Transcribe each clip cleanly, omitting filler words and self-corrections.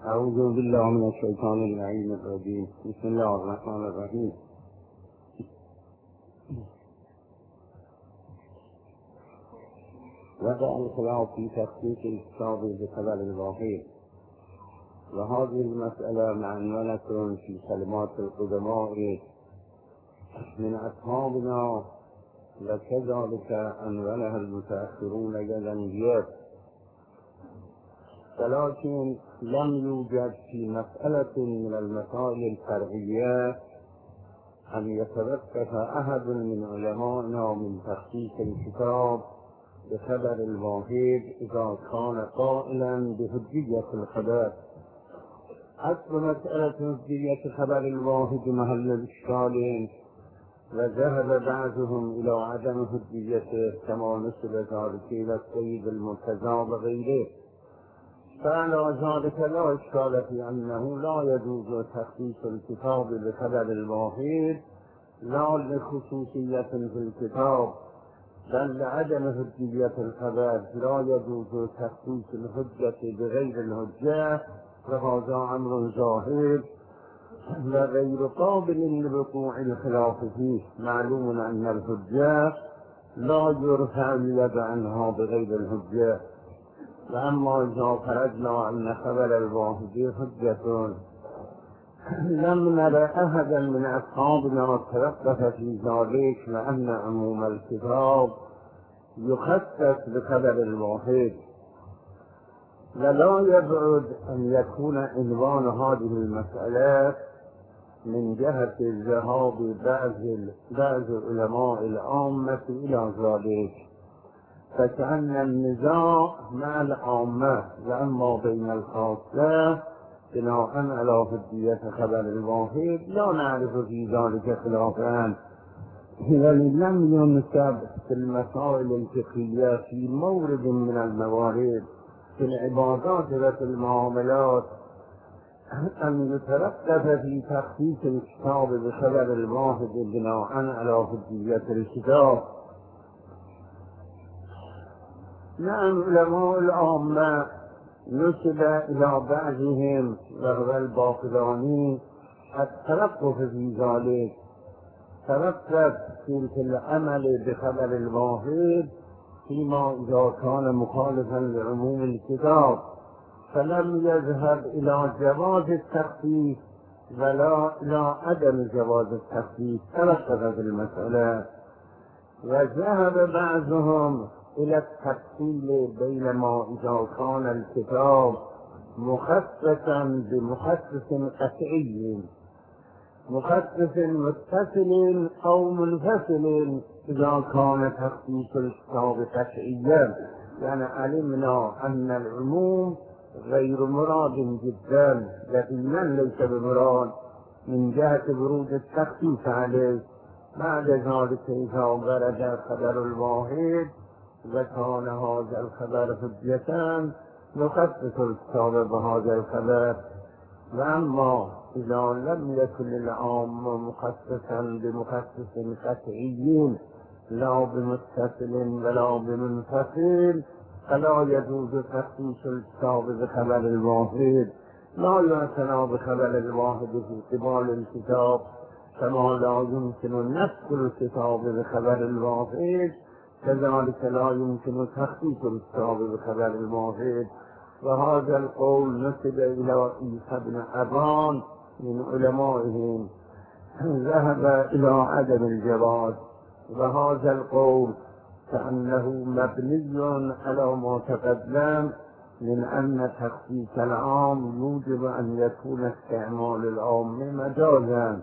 أعوذ بالله من الشيطان اللعين الرجيم. بسم الله الرحمن الرحيم. وقع الخلاف في تخصيص الكتاب بخبر الواحد، وهذه المسألة معنونة في كلمات القدماء من أصحابنا، وكذلك أنولها المتأخرون جزميات، ولكن لم يوجد في مسألة من المسائل الفرعية أن يتوقف أحد من علمائنا من تخصيص الكتاب بخبر الواحد إذا كان قائلا بحجية الخبر. أصل مسألة حجية خبر الواحد محل الإشكال، وذهب بعضهم إلى عدم حجيته كما نسب ذلك إلى السيد المرتضى وغيره، فعلى ذلك لا إشكال في أنه لا يجوز تخصيص الكتاب بخبر الواحد لا لخصوصية في الكتاب، بل لعدم حجية الخبر لا يجوز تخصيص الحجة بغير الحجة، وهذا أمر ظاهر وغير قابل لوقوع الخلاف فيه. معلوم أن الحجة لا يرفع اليد عنها بغير الحجة، وأما إذا فرضنا أن خبر الواحد حجة لم نر أحدا من أصحابنا توقف في ذلك، لأن عموم الكتاب يخصص بخبر الواحد، ولا يبعد أن يكون عنوان هذه المسألة من جهة الذهاب بعض علماء العامة إلى ذلك، فكأن النزاع مع العامة، وأما بين الخاصة بناء على حجية خبر الواحد لا نعرف في ذلك خلافا، ولم ينسب في المسائل الفقهية في مورد من الموارد في العبادات وفي المعاملات أن يترتب في تخصيص الكتاب بخبر الواحد بناء على حجية الكتاب. نعم، علماء العامة نسب إلى بعضهم وهو الباقلاني التوقف في ذلك، ترتب في العمل بخبر الواحد فيما إذا كان مخالفا لعموم الكتاب، فلم يذهب إلى جواز التخصيص ولا إلى عدم جواز التخصيص، ترتب في المسألة. وذهب بعضهم إلى التفصيل بين ما إذا كان الكتاب مخصصا بمخصص قطعي، مخصص متصل أو منفصل. إذا كان تخصيص الكتاب قطعيا يعني علمنا أن العموم غير مراد جدا، لكن ليس بمراد من جهة ورود التخصيص عليه. بعد ذلك إذا ورد خبر الواحد وكان هذا الخبر حجة نخصص الكتاب بهذا الخبر، وأما إذا لم يكن العام مخصصا بمخصص قطعي لا بمتصل ولا بمنفصل فلا يجوز تخصيص الكتاب بخبر الواحد. لا يعتنى بخبر الواحد في قبال الكتاب، كما لا يمكن نسخ الكتاب بخبر الواحد كذلك لا يمكن تخصيص الكتاب بخبر الواحد. وهذا القول نسب إلى عيسى بن أبان من علمائهم، ذهب إلى عدم الجواز، وهذا القول كأنه مبني على ما تقدم من أن تخصيص العام يوجب أن يكون استعمال العام مجازا.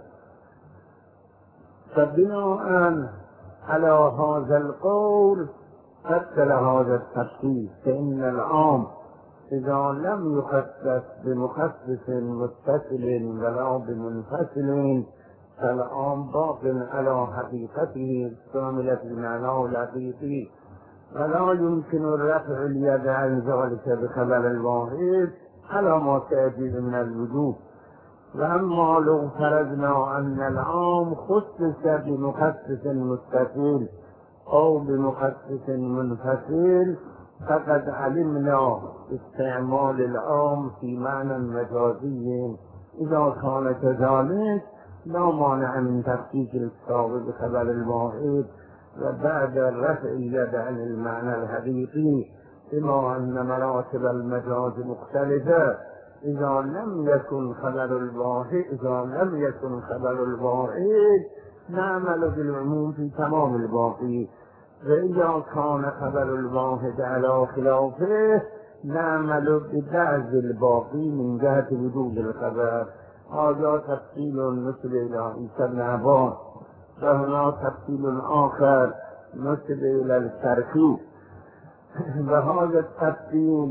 فبناء على هذا القول فصل هذا التخصيص، فإن العام إذا لم يخصص بمخصص متصل ولا بمنفصل فالعام باق على حقيقته الشاملة المعنى الحقيقي، ولا يمكن رفع اليد عن ذلك بخبر الواحد على ما سيأتي من الوجوه. وأما لو فرضنا أن العام خصص بمخصص متصل أو بمخصص منفصل فقد علمنا استعمال العام في معنى مجازي إذا كان كذلك لا مانع من تخصيص الكتاب بخبر الواحد وبعد رفع اليد عن المعنى الحقيقي، بما أن مراتب المجاز مختلفة. إذا لم يكن خبر الواحد نعمل بالعموم في تمام الباقي، وإذا كان خبر الواحد على خلافه نعمل ببعض الباقي من جهة وجود الخبر. هذا تفصيل نسب إلى عيسى بن عباس، وهنا تفصيل آخر نسب إلى التركي. وهذا التفصيل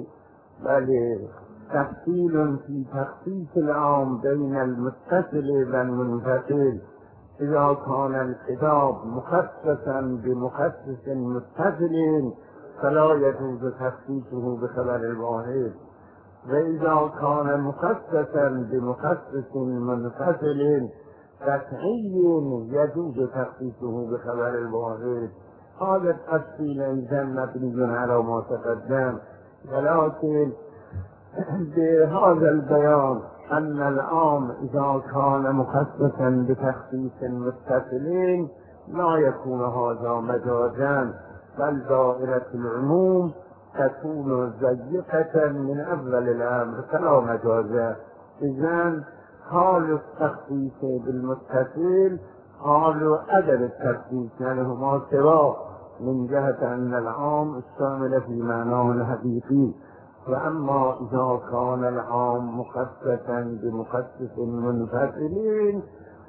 تفصيل في تخصيص العام بين المتصل والمنفصل. إذا كان الكتاب مخصصا بمخصص متصل فلا يجوز تخصيصه بخبر الواحد، وإذا كان مخصصا بمخصص منفصل قطعي يجوز تخصيصه بخبر الواحد. هذا التفصيل إذا مبني على ما تقدم، ولكن بهذا البيان أن العام إذا كان مخصصا بتخصيص متصل لا يكون هذا مجازا، بل دائرة العموم تكون ضيقة من أول الأمر فلا مجازا. إذن حال التخصيص بالمتصل حال عدم التخصيص، يعني هما سواء من جهة أن العام الشامل في معناه الحقيقي. وأما إذا كان العام مخصصا بمخصص منفصل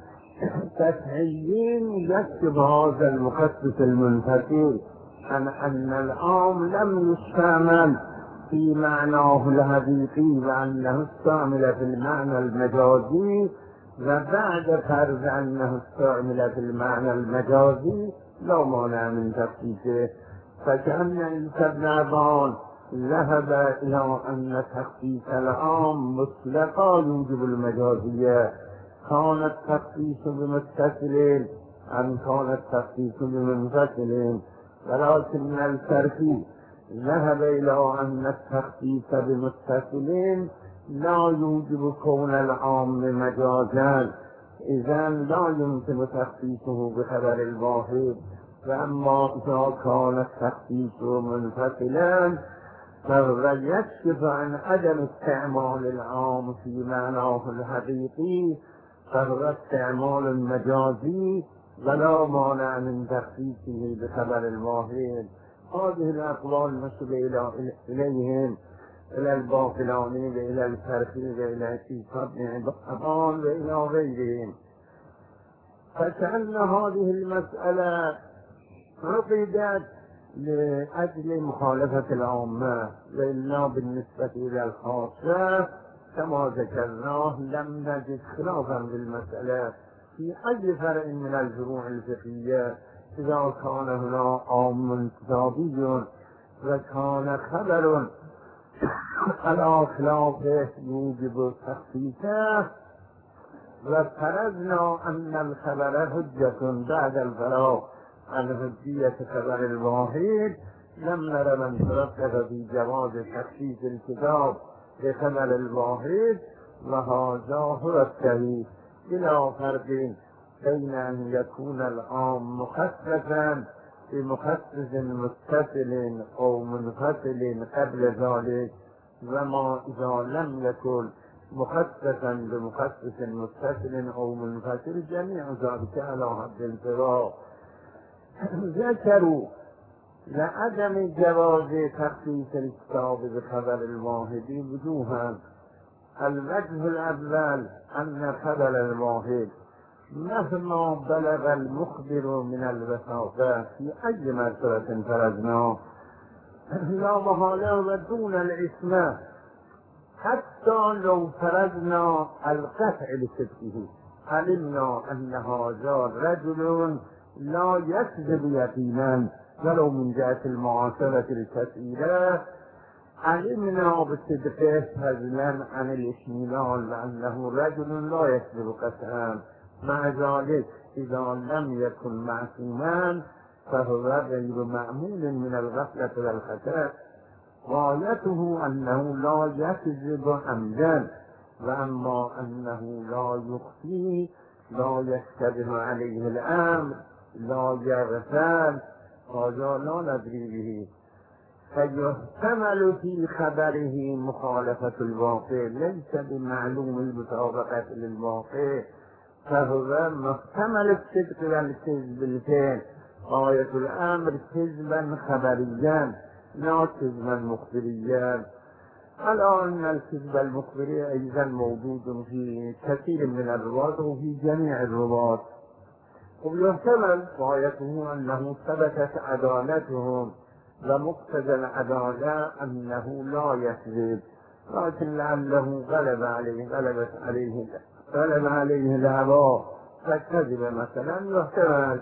تسعيين يكتب هذا المخصص المنفصل أن العام لم يستعمل في معناه الحقيقي وأنه استعمل في المعنى المجازي، وبعد فرض أنه استعمل في المعنى المجازي لا مانع من تخصيصه. فكأن عيسى بن عباس ذهب إلى أن تخصيص العام مطلقا يوجب المجازية، كان التخصيص بمتصل أم كان التخصيص بمنفصل. ولكن التركي ذهب إلى أن التخصيص بمتصل لا يوجب كون العام مجازا، إذن لا يمكن تخصيصه بخبر الواحد. وأما إذا كان التخصيص منفصلا فهو يكشف عن عدم استعمال العام في معناه الحقيقي، فهو استعمال مجازي ولا مانع من تخصيصه بخبر الواحد. هذه الأقوال نسب إليهم إلى الباقلاني وإلى التركي وإلى عيسى بن عباس وإلى غيرهم. فكأن هذه المسألة عقدت لأجل مخالفة العامة، وإلا بالنسبة إلى الخاصة كما ذكرناه لم نجد خلافا بالمسألة في أي فرع من الفروع الفقهية. إذا كان هنا عام كتابي وكان خبر على خلافه يوجب تخصيصه، وفرضنا أن الخبر حجة بعد الفراغ عن حجية خبر الواحد، لم نر من ترتب في جواز تخصيص الكتاب بخبر الواحد، وهذا هو الصحيح بلا فرق بين أن يكون العام مخصصا بمخصص متصل أو منفصل قبل ذلك، وما إذا لم يكن مخصصا بمخصص متصل أو منفصل جميع ذلك على حد سواء. ذكروا لعدم جواز تخصيص الكتاب بخبر الواحد وجوها. الوجه الأول أن خبر الواحد مهما بلغ المخبر من الوثاقة في أي مرتبة فرضناه لا محالة ودون الإسماء، حتى لو فرضنا القطع لصدقه علمنا أن هذا رجل لا يكذب يقينا ولو من جهة المعاشرة الكثيرة، علمنا بصدقه فضلا عن الاشملال لأنه رجل لا يكذب قطعا. مع ذلك إذا لم يكن معصوما فهو غير مأمون من الغفلة والخطأ، غایته انه لا یکذب عمدا و اما انه لا یخفی لا یشتبه علیه الامر لا یغفل هذا لا ندری به فیحتمل فی خبره مخالفة الواقع لیس بمعلوم المطابقة للواقع فهو محتمل الصدق والكذب بالفعل غاية الامر كذبا خبريا لا كذبا مخبريا. الآن الكذب المخبري أيضا موجود في كثير من الرواة وفي جميع الرواة، ويحتمل غايته أنه ثبتت عدالتهم ومقتضى العدالة أنه لا يكذب، لكن لعله غلب عليه الهوى فكذب مثلا. يحتمل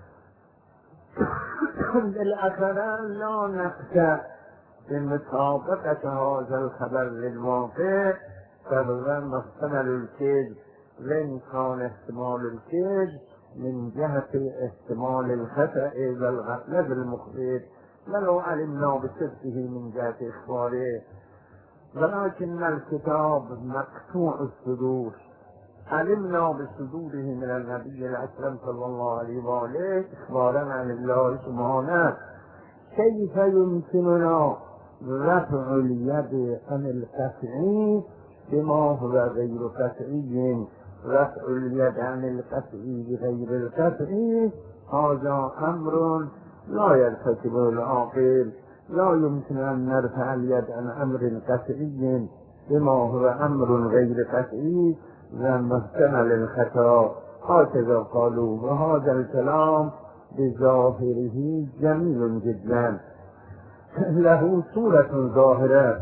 بالأخير لا نخشى بمطابقة هذا الخبر للواقع فهو محتمل الكذب، وإن كان احتمال الكذب من جهة احتمال الخطأ والغفلة بالمخبر ولو علمنا بصدقه من جهة إخباره، ولكن الكتاب مقطوع الصدور علمنا بصدوره من النبي الأكرم صلى الله عليه وآله إخبارا عن الله سبحانه. كيف يمكننا رفع اليد عن القطعي بما هو غير قطعي؟ رفع اليد عن القطعي بغير القطعي هذا أمر لا يرتكب العاقل. لا يمكن أن نرفع اليد عن أمر قطعي بما هو أمر غير قطعي ومحتمل الخطأ. هكذا قالوا، وهذا الكلام بظاهره جميل جدا له صورة ظاهرة،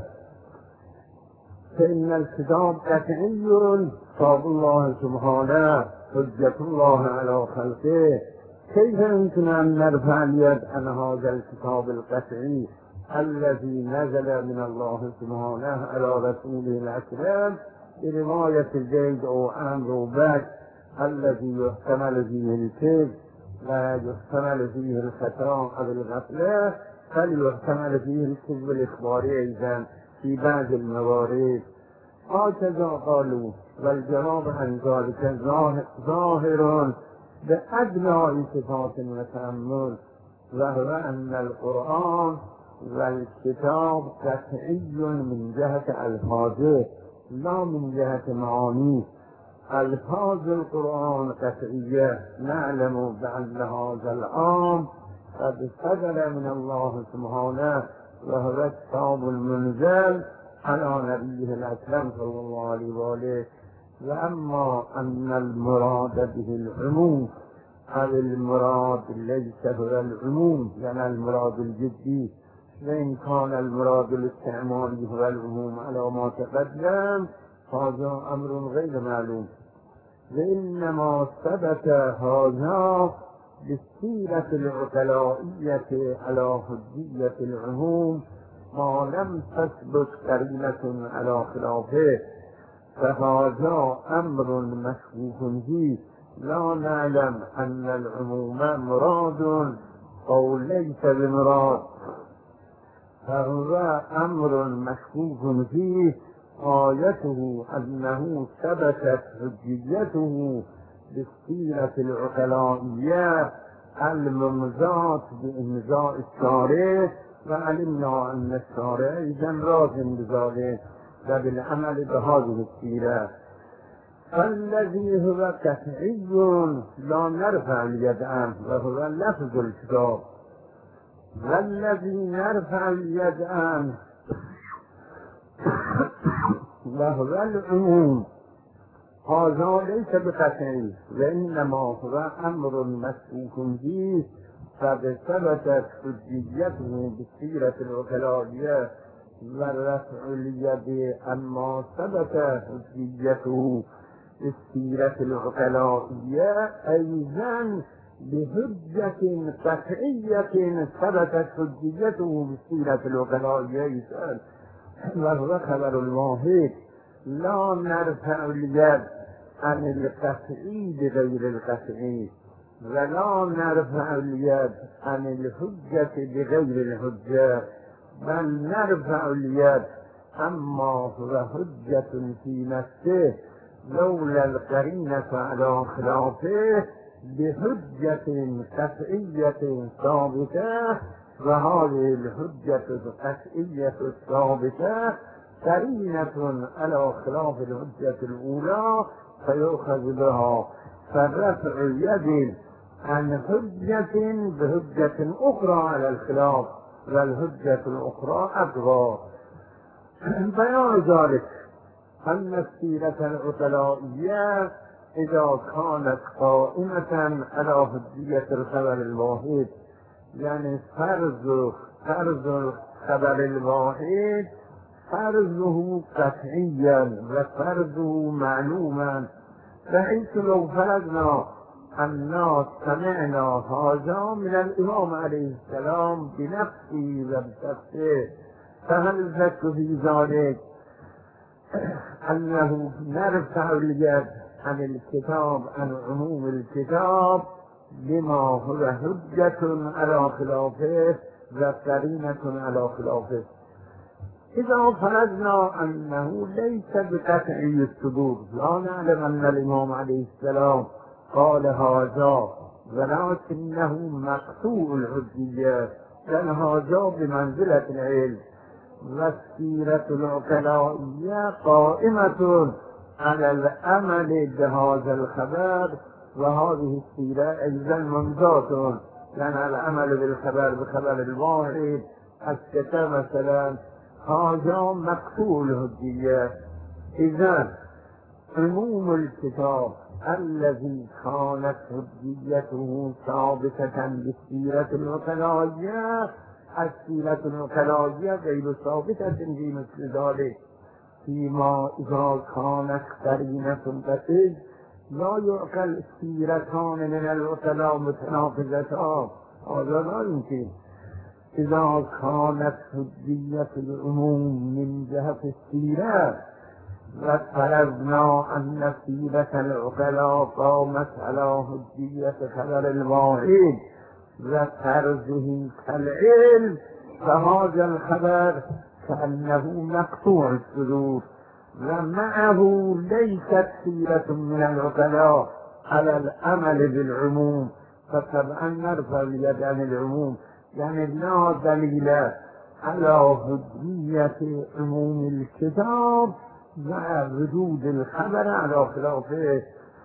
فإن الكتاب قطعي كتاب الله سبحانه حجة الله على خلقه. كيف يمكن أن نرفع اليد عن هذا الكتاب القطعي الذي نزل من الله سبحانه على رسوله الأكرم برواية زيد أو عمرو أو بكر الذي يحتمل فيه الكذب لا يحتمل فيه الخطأ أو الغفلة، بل يحتمل فيه الكذب الإخباري أيضا في بعض الموارد. هكذا قالوا، والجواب عن ذلك ظاهر بأدنى صفات وتأمل، وهو أن القرآن والكتاب قطعي من جهة ألفاظه لا من جهة معانيه. ألفاظ القرآن قطعية، نعلم بأن هذا الأمر قد صدر من الله سبحانه وهو الكتاب المنزل على نبيه الأكرم صلى الله عليه وآله. وأما أن المراد به العموم أو المراد ليس هو العموم يعني المراد الجدي، وإن كان المراد الاستعمالي هو العموم على ما تقدم هذا أمر غير معلوم. وإنما ثبت هذا بالسيرة العقلائية على حجية العموم ما لم تثبت قرينة على خلافه، فهذا أمر مشكوك فيه. لا نعلم أن العموم مراد أو ليس بمراد، فهو أمر مشكوك فيه. آيته أنه ثبتت حجيته بالسيرة العقلائية الممزات بإمضاء الشارع، وعلمنا أن الشارع إذا راض بذلك وبالعمل بهذه السيرة. فالذي هو قطعي لا نرفع اليد عنه وهو لفظ الكتاب، والذي نرفع اليد عنه وهو العموم هذا ليس بقطعي، وإنما هو أمر مسبوق فيه قد ثبتت حجيته بالسيرة العقلائية. ورفع اليد أما ثبت حجيته بالسيرة العقلائية أيضا بحجة قطعية ثبتت حجيته بالسيرة العقلائية، وهو خبر الواحد. لا نرفع اليد عن القطعي بغير القطعي، ولا نرفع اليد عن الحجة بغير الحجة، بل نرفع اليد اما هو حجة في نفسه لولا القرينة على خلافه بحجة قطعية ثابتة، وهذه الحجة القطعية الثابتة قرينة على خلاف الحجة الأولى فيؤخذ بها، فرفع يد عن حجة بحجة أخرى على الخلاف والحجة الأخرى أقوى. بيان ذلك أن السيرة العقلائية إذا كانت قائمة على حجية الخبر الواحد، يعني فرض الخبر الواحد فرضه قطعيا وفرضه معلوما، بحيث لو فرضنا أننا سمعنا هذا من الإمام عليه السلام بنفسه وبشخصه، فهل شك في ذلك أنه نرفع اليد عن الكتاب عن عموم الكتاب بما هو حجة على خلافه وقرينة على خلافه؟ إذا فرضنا أنه ليس بقطعي الصدور، لا نعلم أن الإمام عليه السلام قال هذا ولكنه مقطوع الحجية، لأن هذا بمنزلة العلم، والسيرة العقلائية قائمة على العمل بهذا الخبر، وهذه السيرة أيضا ممتازة، لأن العمل بالخبر بخبر الواحد الكتاب مثلا هذا مقطوع الحجية. إذا عموم الكتاب الذي كانت حجيته ثابتة بالسيرة العقلائية، السيرة العقلائية غير ثابتة في مثل ذلك، فيما إذا كانت قرينة قطعية لا يعقل سيرتان من العقلاء متناقضتان، هذا لا يمكن. إذا كانت حجية العموم من جهة السيرة وفرضنا أن سيرة العقلاء قامت على حجية خبر الواحد وفرضه كالعلم، فهذا الخبر كأنه مقطوع الصدور، ومعه ليست سيرة من العقلاء على الأمل بالعموم، فطبعا نرفع اليد عن العموم، يعني لا دليل على حجية عموم الكتاب مع وجود الخبر على خلافه.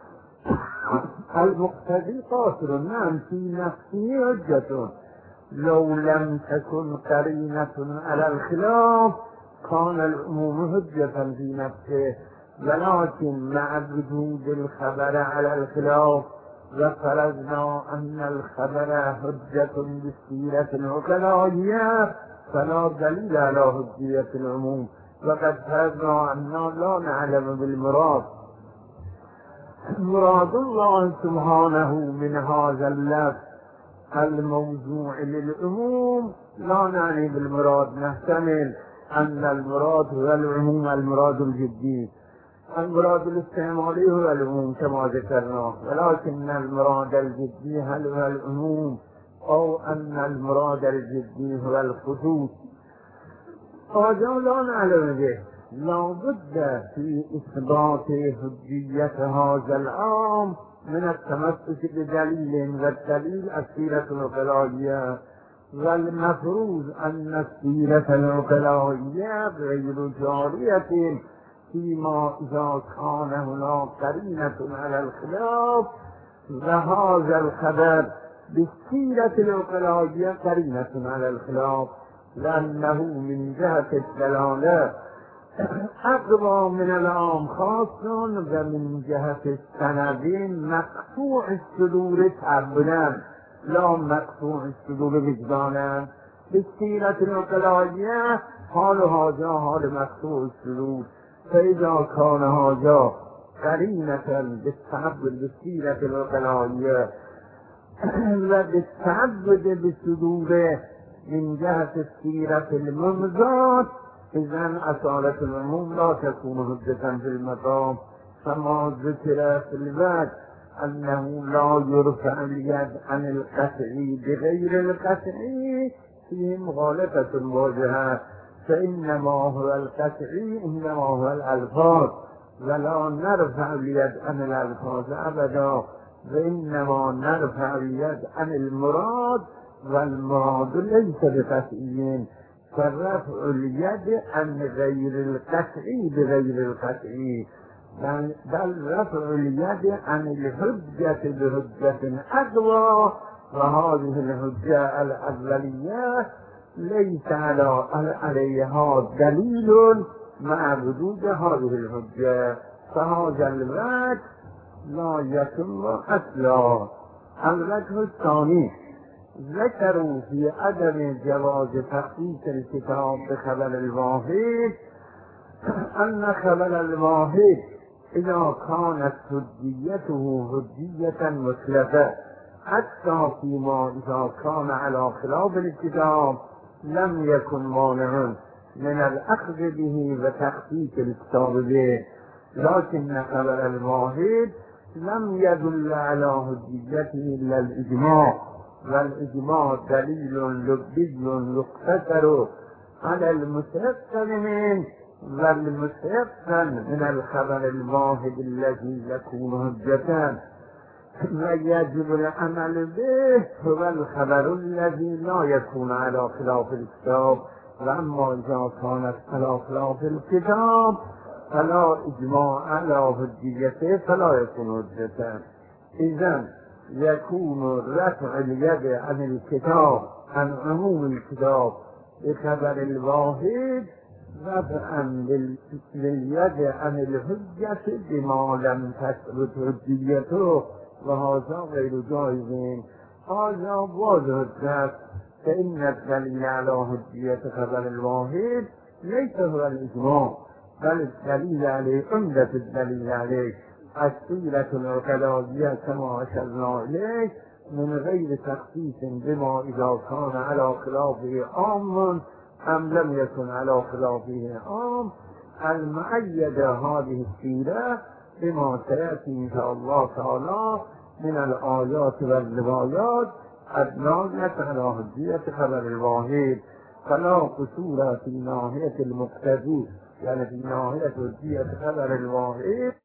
المقتضي قاصر نعم في نفسه حجة، لو لم تكن قرينة على الخلاف كان العموم حجة في نفسه، ولكن مع وجود الخبر على الخلاف وفرضنا أن الخبر حجة بالسيرة العقلائية فلا دليل على حجية العموم، وقد فرضنا أننا لا نعلم بالمراد. مراد الله سبحانه من هذا اللفظ الموضوع للعموم لا نعني بالمراد، نحتمل أن المراد هو العموم المراد الجدي، المراد الاستعمالي هو العموم كما ذكرنا، ولكن المراد الجدي هل هو العموم أو أن المراد الجدي هو الخصوص؟ هذا لا نعلم به. لا بد في إثبات حجية هذا العام من التمسك بدليل، والدليل السيرة العقلائية، والمفروض أن السيرة العقلائية غير جارية فيما إذا كان هناك قرينة على الخلاف، وهذا الخبر بالسيرة العقلائية قرينة على الخلاف، لأنه من جهة الدلالة أقوى من العام خاص، ومن جهة السند مقطوع الصدور تعبدا لا مقطوع الصدور وجدانا. بالسيرة العقلائية حال هذا حال مقطوع الصدور، فإذا كان هذا قرينة بالتعبد بالسيرة العقلائية وبالتعبد بالصدور من جهة السيرة الممزات، إذن أصالة العموم لا تكون حجة في المقام، كما ذكر في الباب أنه لا يرفع اليد عن القطعي بغير القطعي فيه مخالفة واضحة، فإنما هو القطعي إنما هو الألفاظ، ولا نرفع اليد عن الألفاظ أبدا، وإنما نرفع اليد عن المراد، والمراد ليس بقطعي، فرفع اليد عن غير القطعي بغير القطعي، بل رفع اليد عن الحجة بحجة أقوى، وهذه الحجة الأولية ليس عليها دليل مع وجود هذه الحجة، فهذا الوجه لا يتم أصلا. الوجه الثاني ذكروا في عدم جواز تخصيص الكتاب بخبر الواحد أن خبر الواحد إذا كانت حجيته حجية مطلقة حتى فيما إذا كان على خلاف الكتاب لم يكن مانع من الأخذ به وتخصيص الكتاب به، لكن خبر الواحد لم يدل على حجيته إلا الإجماع، والإجماع دليل لبي يقتصر على المتيقن منه، والمتيقن من الخبر الواحد الذي يكون حجة ويجب العمل به هو الخبر الذي لا يكون على خلاف الكتاب، وأما إذا كانت على خلاف الكتاب فلا إجماع على حجيته فلا يكون حجة. إذن يكون رفع اليد عن الكتاب عن عموم الكتاب بخبر الواحد رفعا لليد عن الحجة بما لم تثبت حجيته، وهذا غير جائز. هذا واضح الدرس، فإن الدليل على حجية خبر الواحد ليس هو الإجماع، بل الدليل عليه عمدة الدليل عليه السيرة العقلائية كما أشرنا إليه من غير تخصيص بما إذا كان على خلافه عام أم لم يكن على خلافه عام، المؤيدة هذه السيرة بما سيأتي إن شاء الله تعالى من الآيات والروايات الدالة على حجية خبر الواحد، فلا قصور في ناحية المقتضي، يعني في ناحية حجية خبر الواحد